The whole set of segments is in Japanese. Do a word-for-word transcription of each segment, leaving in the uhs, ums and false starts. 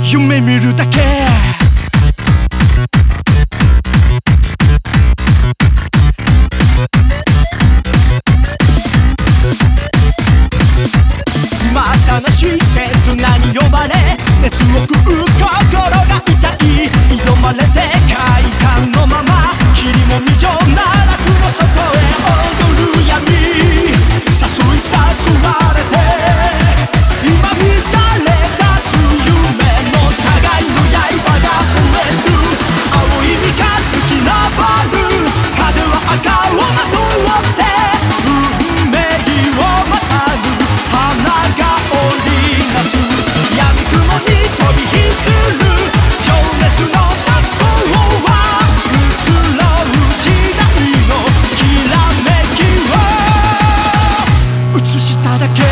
夢見るだけまたなし切なに呼ばれ熱を食う心が痛い挑まれて快感のまま霧もみじょな楽の底へ踊る闇誘い誘われて今乱れ立つ夢の互いの刃が増える青い三日月昇る風は赤をまとって運命をまたぐ花が織りなす闇雲に飛び火する情熱の雑踏は移ろう時代のきらめきを映しただけ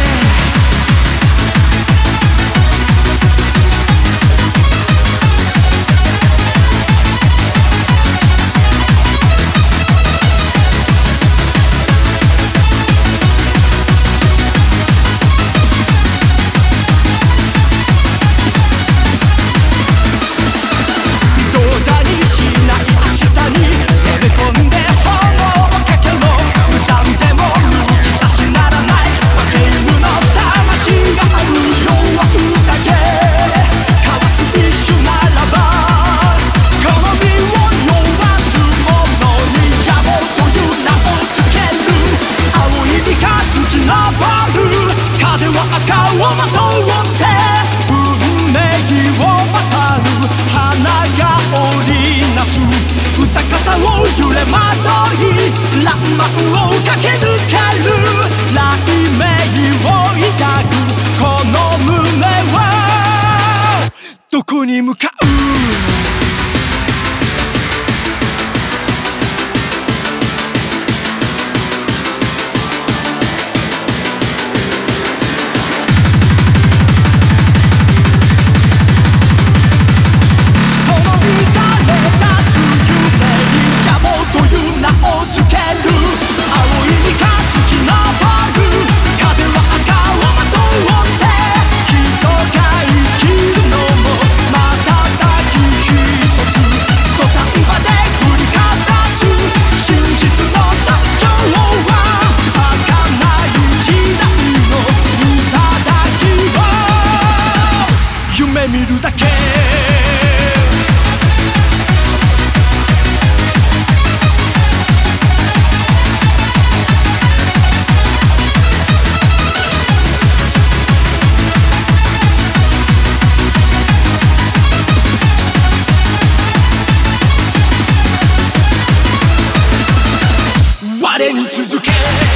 風は赤をまとって運命をまたぐ花が織りなす歌方を揺れまとい爛漫を駆け抜ける雷鳴を抱くこの胸はどこに向かう夢見るだけ我に続け